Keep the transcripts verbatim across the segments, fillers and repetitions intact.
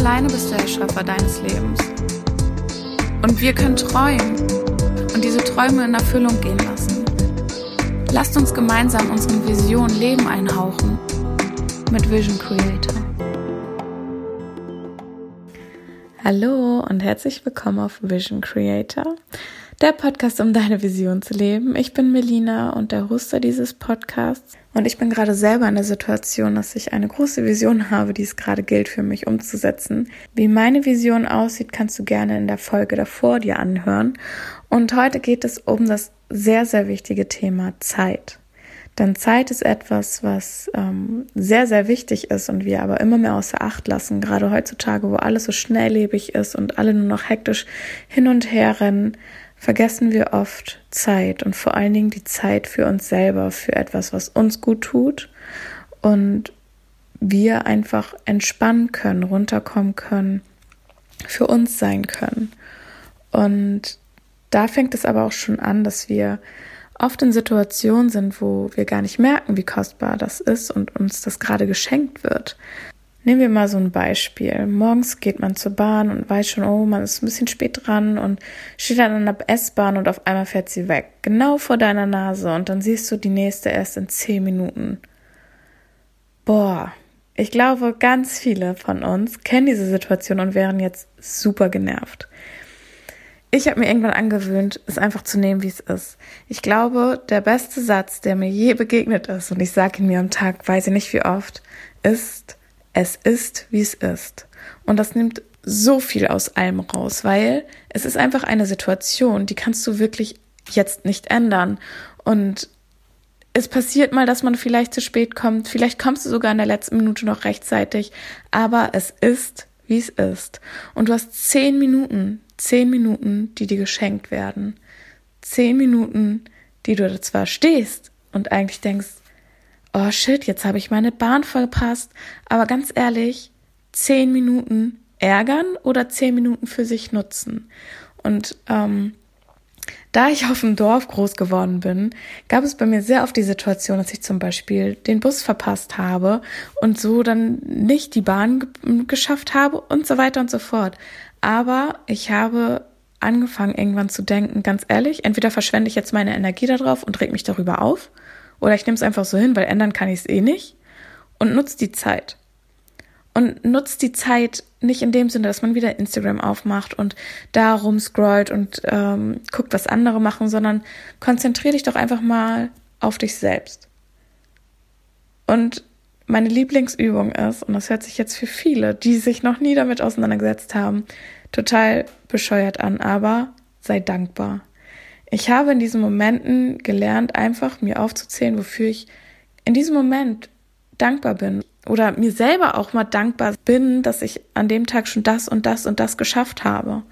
alleine bist der Erschaffer deines Lebens. Und wir können träumen und diese Träume in Erfüllung gehen lassen. Lasst uns gemeinsam unseren Visionen Leben einhauchen mit Vision Creator. Hallo und herzlich willkommen auf Vision Creator, der Podcast, um deine Vision zu leben. Ich bin Melina und der Hoster dieses Podcasts. Und ich bin gerade selber in der Situation, dass ich eine große Vision habe, die es gerade gilt für mich umzusetzen. Wie meine Vision aussieht, kannst du gerne in der Folge davor dir anhören. Und heute geht es um das sehr, sehr wichtige Thema Zeit. Denn Zeit ist etwas, was ähm, sehr, sehr wichtig ist und wir aber immer mehr außer Acht lassen. Gerade heutzutage, wo alles so schnelllebig ist und alle nur noch hektisch hin und her rennen, vergessen wir oft Zeit und vor allen Dingen die Zeit für uns selber, für etwas, was uns gut tut und wir einfach entspannen können, runterkommen können, für uns sein können. Und da fängt es aber auch schon an, dass wir oft in Situationen sind, wo wir gar nicht merken, wie kostbar das ist und uns das gerade geschenkt wird. Nehmen wir mal so ein Beispiel. Morgens geht man zur Bahn und weiß schon, oh, man ist ein bisschen spät dran und steht dann an der S-Bahn und auf einmal fährt sie weg. Genau vor deiner Nase und dann siehst du die nächste erst in zehn Minuten. Boah, ich glaube, ganz viele von uns kennen diese Situation und wären jetzt super genervt. Ich habe mir irgendwann angewöhnt, es einfach zu nehmen, wie es ist. Ich glaube, der beste Satz, der mir je begegnet ist, und ich sage ihn mir am Tag, weiß ich nicht wie oft, ist: Es ist, wie es ist. Und das nimmt so viel aus allem raus, weil es ist einfach eine Situation, die kannst du wirklich jetzt nicht ändern. Und es passiert mal, dass man vielleicht zu spät kommt. Vielleicht kommst du sogar in der letzten Minute noch rechtzeitig. Aber es ist, wie es ist. Und du hast zehn Minuten, zehn Minuten, die dir geschenkt werden. Zehn Minuten, die du da zwar stehst und eigentlich denkst, oh shit, jetzt habe ich meine Bahn verpasst. Aber ganz ehrlich, zehn Minuten ärgern oder zehn Minuten für sich nutzen. Und ähm, da ich auf dem Dorf groß geworden bin, gab es bei mir sehr oft die Situation, dass ich zum Beispiel den Bus verpasst habe und so dann nicht die Bahn ge- geschafft habe und so weiter und so fort. Aber ich habe angefangen irgendwann zu denken, ganz ehrlich, entweder verschwende ich jetzt meine Energie darauf und reg mich darüber auf, oder ich nehme es einfach so hin, weil ändern kann ich es eh nicht, und nutze die Zeit. Und nutzt die Zeit nicht in dem Sinne, dass man wieder Instagram aufmacht und da rumscrollt und ähm, guckt, was andere machen, sondern konzentriere dich doch einfach mal auf dich selbst. Und meine Lieblingsübung ist, und das hört sich jetzt für viele, die sich noch nie damit auseinandergesetzt haben, total bescheuert an, aber sei dankbar. Ich habe in diesen Momenten gelernt, einfach mir aufzuzählen, wofür ich in diesem Moment dankbar bin. Oder mir selber auch mal dankbar bin, dass ich an dem Tag schon das und das und das geschafft habe.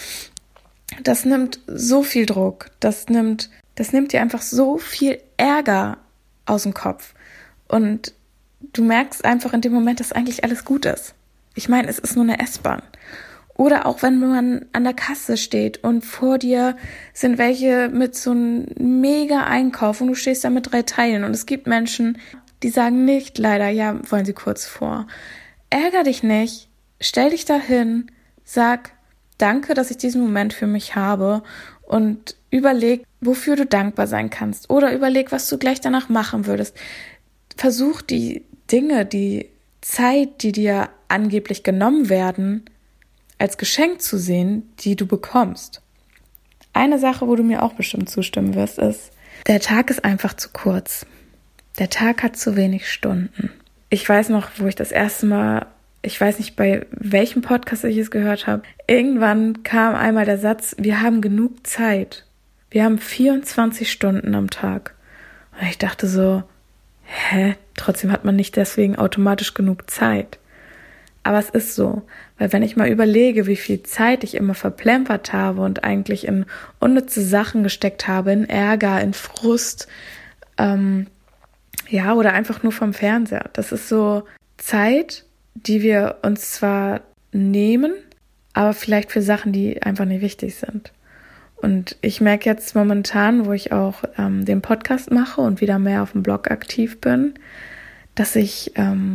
Das nimmt so viel Druck. Das nimmt, das nimmt dir einfach so viel Ärger aus dem Kopf. Und du merkst einfach in dem Moment, dass eigentlich alles gut ist. Ich meine, es ist nur eine S-Bahn. Oder auch wenn man an der Kasse steht und vor dir sind welche mit so einem mega Einkauf und du stehst da mit drei Teilen und es gibt Menschen, die sagen nicht, leider, ja, wollen sie kurz vor. Ärger dich nicht, stell dich dahin, sag, danke, dass ich diesen Moment für mich habe und überleg, wofür du dankbar sein kannst oder überleg, was du gleich danach machen würdest. Versuch die Dinge, die Zeit, die dir angeblich genommen werden, als Geschenk zu sehen, die du bekommst. Eine Sache, wo du mir auch bestimmt zustimmen wirst, ist, der Tag ist einfach zu kurz. Der Tag hat zu wenig Stunden. Ich weiß noch, wo ich das erste Mal, ich weiß nicht, bei welchem Podcast ich es gehört habe, irgendwann kam einmal der Satz, wir haben genug Zeit. Wir haben vierundzwanzig Stunden am Tag. Und ich dachte so, hä? Trotzdem hat man nicht deswegen automatisch genug Zeit. Aber es ist so, weil wenn ich mal überlege, wie viel Zeit ich immer verplempert habe und eigentlich in unnütze Sachen gesteckt habe, in Ärger, in Frust, ähm, ja, oder einfach nur vom Fernseher. Das ist so Zeit, die wir uns zwar nehmen, aber vielleicht für Sachen, die einfach nicht wichtig sind. Und ich merke jetzt momentan, wo ich auch ähm, den Podcast mache und wieder mehr auf dem Blog aktiv bin, dass ich ähm,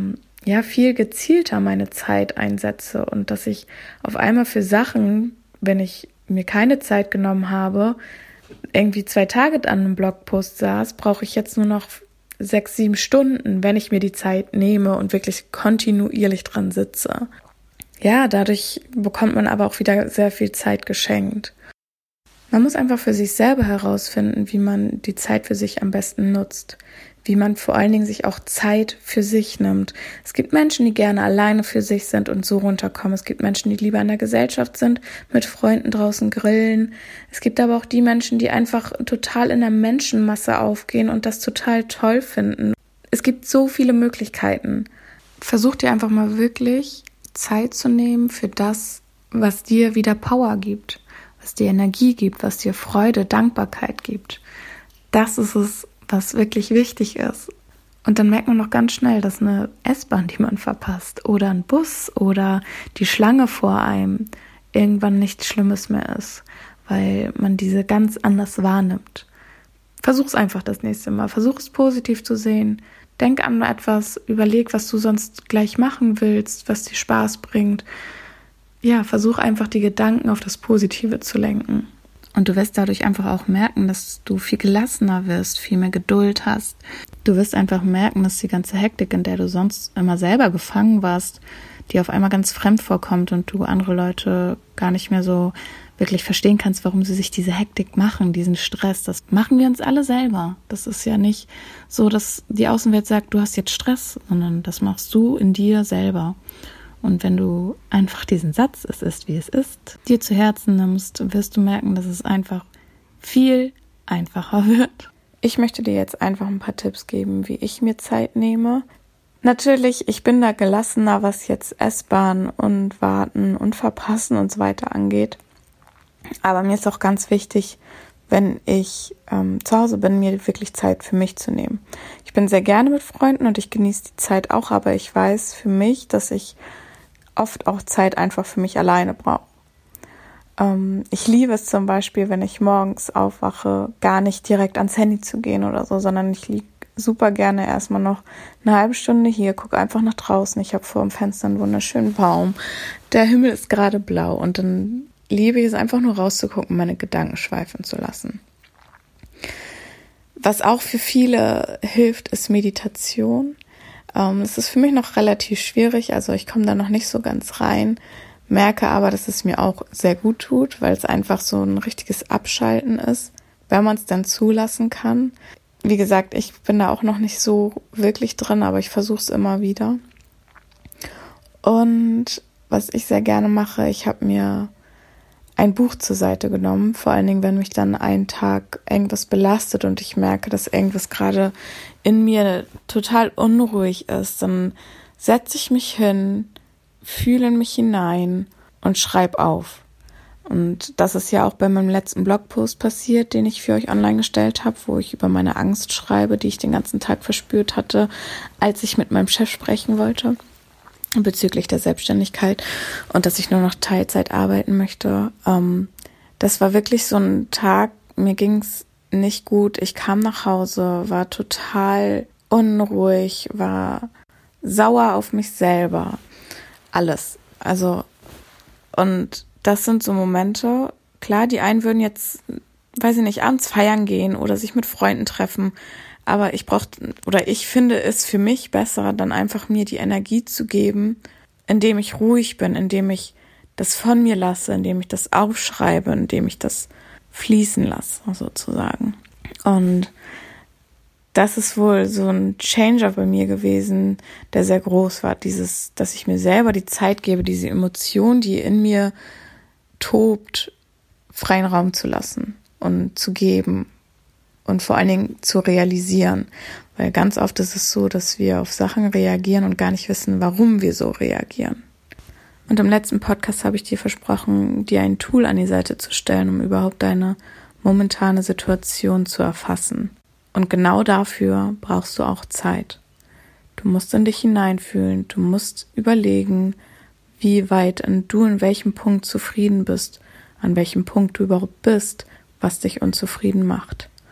ja viel gezielter meine Zeit einsetze und dass ich auf einmal für Sachen, wenn ich mir keine Zeit genommen habe, irgendwie zwei Tage an einem Blogpost saß, brauche ich jetzt nur noch sechs, sieben Stunden, wenn ich mir die Zeit nehme und wirklich kontinuierlich dran sitze. Ja, dadurch bekommt man aber auch wieder sehr viel Zeit geschenkt. Man muss einfach für sich selber herausfinden, wie man die Zeit für sich am besten nutzt, wie man vor allen Dingen sich auch Zeit für sich nimmt. Es gibt Menschen, die gerne alleine für sich sind und so runterkommen. Es gibt Menschen, die lieber in der Gesellschaft sind, mit Freunden draußen grillen. Es gibt aber auch die Menschen, die einfach total in der Menschenmasse aufgehen und das total toll finden. Es gibt so viele Möglichkeiten. Versuch dir einfach mal wirklich Zeit zu nehmen für das, was dir wieder Power gibt, was dir Energie gibt, was dir Freude, Dankbarkeit gibt. Das ist es, was wirklich wichtig ist. Und dann merkt man noch ganz schnell, dass eine S-Bahn, die man verpasst, oder ein Bus oder die Schlange vor einem irgendwann nichts Schlimmes mehr ist, weil man diese ganz anders wahrnimmt. Versuch's einfach das nächste Mal. Versuch es positiv zu sehen. Denk an etwas, überleg, was du sonst gleich machen willst, was dir Spaß bringt. Ja, versuch einfach die Gedanken auf das Positive zu lenken. Und du wirst dadurch einfach auch merken, dass du viel gelassener wirst, viel mehr Geduld hast. Du wirst einfach merken, dass die ganze Hektik, in der du sonst immer selber gefangen warst, dir auf einmal ganz fremd vorkommt und du andere Leute gar nicht mehr so wirklich verstehen kannst, warum sie sich diese Hektik machen, diesen Stress. Das machen wir uns alle selber. Das ist ja nicht so, dass die Außenwelt sagt, du hast jetzt Stress, sondern das machst du in dir selber. Und wenn du einfach diesen Satz, es ist wie es ist, dir zu Herzen nimmst, wirst du merken, dass es einfach viel einfacher wird. Ich möchte dir jetzt einfach ein paar Tipps geben, wie ich mir Zeit nehme. Natürlich, ich bin da gelassener, was jetzt S-Bahn und Warten und Verpassen und so weiter angeht. Aber mir ist auch ganz wichtig, wenn ich ähm, zu Hause bin, mir wirklich Zeit für mich zu nehmen. Ich bin sehr gerne mit Freunden und ich genieße die Zeit auch, aber ich weiß für mich, dass ich oft auch Zeit einfach für mich alleine brauche. Ähm, ich liebe es zum Beispiel, wenn ich morgens aufwache, gar nicht direkt ans Handy zu gehen oder so, sondern ich liege super gerne erstmal noch eine halbe Stunde hier, gucke einfach nach draußen. Ich habe vor dem Fenster einen wunderschönen Baum. Der Himmel ist gerade blau und dann liebe ich es einfach nur rauszugucken, meine Gedanken schweifen zu lassen. Was auch für viele hilft, ist Meditation. Ähm, es ist für mich noch relativ schwierig, also ich komme da noch nicht so ganz rein, merke aber, dass es mir auch sehr gut tut, weil es einfach so ein richtiges Abschalten ist, wenn man es dann zulassen kann. Wie gesagt, ich bin da auch noch nicht so wirklich drin, aber ich versuche es immer wieder. Und was ich sehr gerne mache, ich habe mir ein Buch zur Seite genommen, vor allen Dingen, wenn mich dann einen Tag irgendwas belastet und ich merke, dass irgendwas gerade in mir total unruhig ist, dann setze ich mich hin, fühle in mich hinein und schreibe auf. Und das ist ja auch bei meinem letzten Blogpost passiert, den ich für euch online gestellt habe, wo ich über meine Angst schreibe, die ich den ganzen Tag verspürt hatte, als ich mit meinem Chef sprechen wollte bezüglich der Selbstständigkeit und dass ich nur noch Teilzeit arbeiten möchte. Ähm, das war wirklich so ein Tag, mir ging's nicht gut. Ich kam nach Hause, war total unruhig, war sauer auf mich selber. Alles. Also, und das sind so Momente, klar, die einen würden jetzt, weiß ich nicht, abends feiern gehen oder sich mit Freunden treffen, aber ich brauche, oder ich finde es für mich besser, dann einfach mir die Energie zu geben, indem ich ruhig bin, indem ich das von mir lasse, indem ich das aufschreibe, indem ich das fließen lasse, sozusagen. Und das ist wohl so ein Changer bei mir gewesen, der sehr groß war, dieses, dass ich mir selber die Zeit gebe, diese Emotion, die in mir tobt, freien Raum zu lassen und zu geben und vor allen Dingen zu realisieren, weil ganz oft ist es so, dass wir auf Sachen reagieren und gar nicht wissen, warum wir so reagieren. Und im letzten Podcast habe ich dir versprochen, dir ein Tool an die Seite zu stellen, um überhaupt deine momentane Situation zu erfassen. Und genau dafür brauchst du auch Zeit. Du musst in dich hineinfühlen, du musst überlegen, wie weit du in welchem Punkt zufrieden bist, an welchem Punkt du überhaupt bist, was dich unzufrieden macht.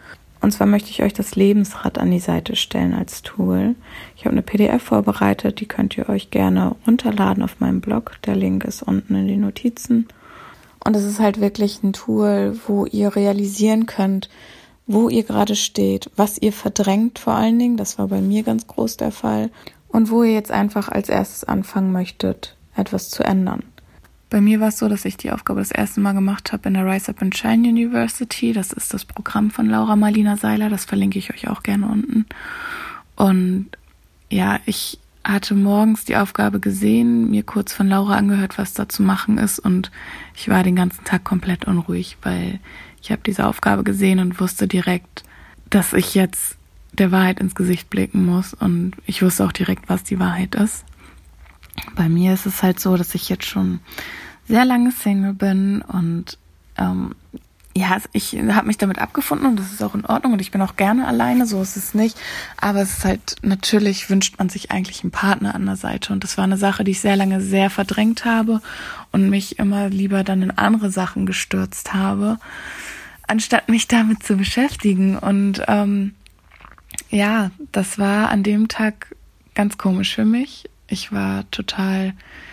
Und zwar möchte ich euch das Lebensrad an die Seite stellen als Tool. Ich habe eine P D F vorbereitet, die könnt ihr euch gerne runterladen auf meinem Blog. Der Link ist unten in den Notizen. Und es ist halt wirklich ein Tool, wo ihr realisieren könnt, wo ihr gerade steht, was ihr verdrängt vor allen Dingen, das war bei mir ganz groß der Fall, und wo ihr jetzt einfach als erstes anfangen möchtet, etwas zu ändern. Bei mir war es so, dass ich die Aufgabe das erste Mal gemacht habe in der Rise Up and Shine University. Das ist das Programm von Laura Marlina Seiler, das verlinke ich euch auch gerne unten. Und ja, ich hatte morgens die Aufgabe gesehen, mir kurz von Laura angehört, was da zu machen ist, und ich war den ganzen Tag komplett unruhig, weil ich habe diese Aufgabe gesehen und wusste direkt, dass ich jetzt der Wahrheit ins Gesicht blicken muss, und ich wusste auch direkt, was die Wahrheit ist. Bei mir ist es halt so, dass ich jetzt schon sehr lange Single bin und ähm, ja, ich habe mich damit abgefunden und das ist auch in Ordnung und ich bin auch gerne alleine, so ist es nicht. Aber es ist halt, natürlich wünscht man sich eigentlich einen Partner an der Seite, und das war eine Sache, die ich sehr lange sehr verdrängt habe und mich immer lieber dann in andere Sachen gestürzt habe, anstatt mich damit zu beschäftigen. Und ähm, ja, das war an dem Tag ganz komisch für mich. Ich war total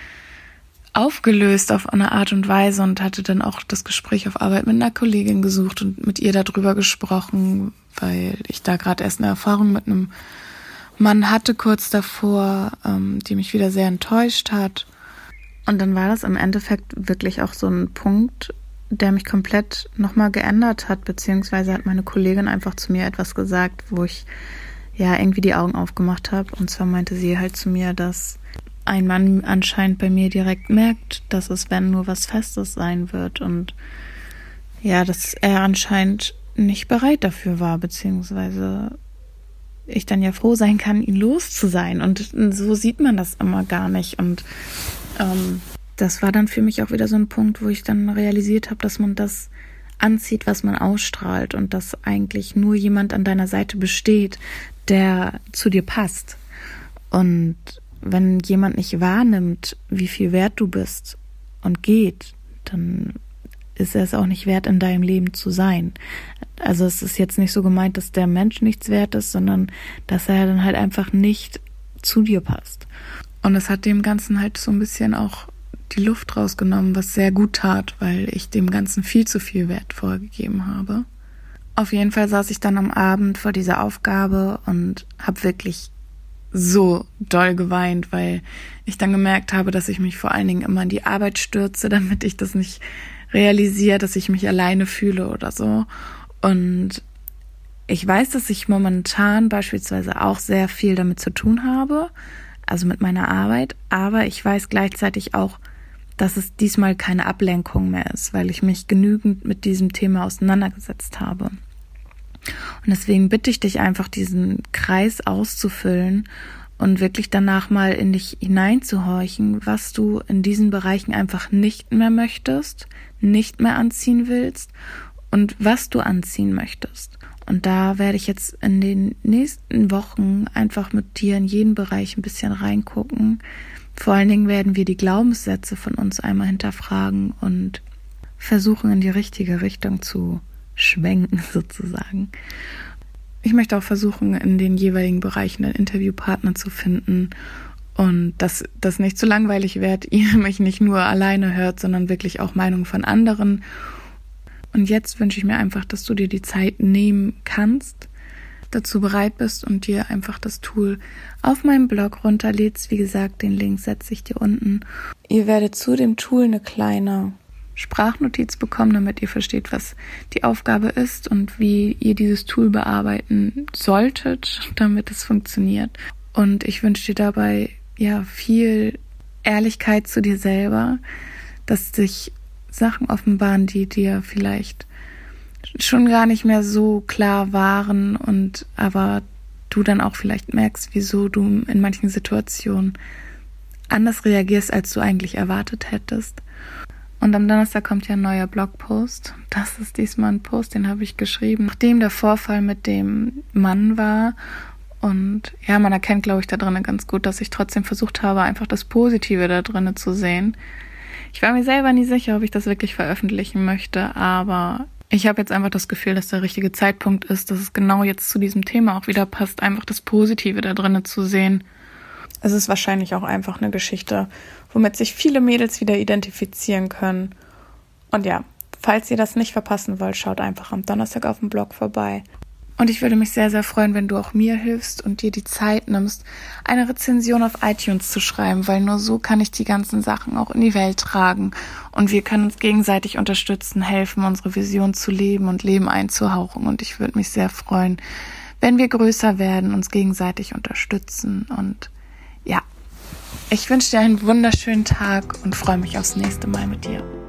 aufgelöst auf eine Art und Weise und hatte dann auch das Gespräch auf Arbeit mit einer Kollegin gesucht und mit ihr darüber gesprochen, weil ich da gerade erst eine Erfahrung mit einem Mann hatte kurz davor, ähm, die mich wieder sehr enttäuscht hat. Und dann war das im Endeffekt wirklich auch so ein Punkt, der mich komplett nochmal geändert hat, beziehungsweise hat meine Kollegin einfach zu mir etwas gesagt, wo ich ja irgendwie die Augen aufgemacht habe. Und zwar meinte sie halt zu mir, dass ein Mann anscheinend bei mir direkt merkt, dass es, wenn, nur was Festes sein wird, und ja, dass er anscheinend nicht bereit dafür war, beziehungsweise ich dann ja froh sein kann, ihn los zu sein, und so sieht man das immer gar nicht. Und ähm, das war dann für mich auch wieder so ein Punkt, wo ich dann realisiert habe, dass man das anzieht, was man ausstrahlt, und dass eigentlich nur jemand an deiner Seite besteht, der zu dir passt. Und wenn jemand nicht wahrnimmt, wie viel wert du bist und geht, dann ist er es auch nicht wert, in deinem Leben zu sein. Also es ist jetzt nicht so gemeint, dass der Mensch nichts wert ist, sondern dass er dann halt einfach nicht zu dir passt. Und es hat dem Ganzen halt so ein bisschen auch die Luft rausgenommen, was sehr gut tat, weil ich dem Ganzen viel zu viel Wert vorgegeben habe. Auf jeden Fall saß ich dann am Abend vor dieser Aufgabe und habe wirklich so doll geweint, weil ich dann gemerkt habe, dass ich mich vor allen Dingen immer in die Arbeit stürze, damit ich das nicht realisiere, dass ich mich alleine fühle oder so. Und ich weiß, dass ich momentan beispielsweise auch sehr viel damit zu tun habe, also mit meiner Arbeit, aber ich weiß gleichzeitig auch, dass es diesmal keine Ablenkung mehr ist, weil ich mich genügend mit diesem Thema auseinandergesetzt habe. Und deswegen bitte ich dich einfach, diesen Kreis auszufüllen und wirklich danach mal in dich hineinzuhorchen, was du in diesen Bereichen einfach nicht mehr möchtest, nicht mehr anziehen willst und was du anziehen möchtest. Und da werde ich jetzt in den nächsten Wochen einfach mit dir in jeden Bereich ein bisschen reingucken. Vor allen Dingen werden wir die Glaubenssätze von uns einmal hinterfragen und versuchen, in die richtige Richtung zu schwenken sozusagen. Ich möchte auch versuchen, in den jeweiligen Bereichen einen Interviewpartner zu finden und dass das nicht zu langweilig wird, ihr mich nicht nur alleine hört, sondern wirklich auch Meinungen von anderen. Und jetzt wünsche ich mir einfach, dass du dir die Zeit nehmen kannst, dazu bereit bist und dir einfach das Tool auf meinem Blog runterlädst. Wie gesagt, den Link setze ich dir unten. Ihr werdet zu dem Tool eine kleine Sprachnotiz bekommen, damit ihr versteht, was die Aufgabe ist und wie ihr dieses Tool bearbeiten solltet, damit es funktioniert. Und ich wünsche dir dabei ja viel Ehrlichkeit zu dir selber, dass sich Sachen offenbaren, die dir vielleicht schon gar nicht mehr so klar waren, und aber du dann auch vielleicht merkst, wieso du in manchen Situationen anders reagierst, als du eigentlich erwartet hättest. Und am Donnerstag kommt ja ein neuer Blogpost. Das ist diesmal ein Post, den habe ich geschrieben, nachdem der Vorfall mit dem Mann war. Und ja, man erkennt, glaube ich, da drinnen ganz gut, dass ich trotzdem versucht habe, einfach das Positive da drinnen zu sehen. Ich war mir selber nie sicher, ob ich das wirklich veröffentlichen möchte, aber Ich habe jetzt einfach das Gefühl, dass der richtige Zeitpunkt ist, dass es genau jetzt zu diesem Thema auch wieder passt, einfach das Positive da drin zu sehen. Es ist wahrscheinlich auch einfach eine Geschichte, womit sich viele Mädels wieder identifizieren können. Und ja, falls ihr das nicht verpassen wollt, schaut einfach am Donnerstag auf dem Blog vorbei. Und ich würde mich sehr, sehr freuen, wenn du auch mir hilfst und dir die Zeit nimmst, eine Rezension auf iTunes zu schreiben, weil nur so kann ich die ganzen Sachen auch in die Welt tragen. Und wir können uns gegenseitig unterstützen, helfen, unsere Vision zu leben und Leben einzuhauchen. Und ich würde mich sehr freuen, wenn wir größer werden, uns gegenseitig unterstützen. Und ja, ich wünsche dir einen wunderschönen Tag und freue mich aufs nächste Mal mit dir.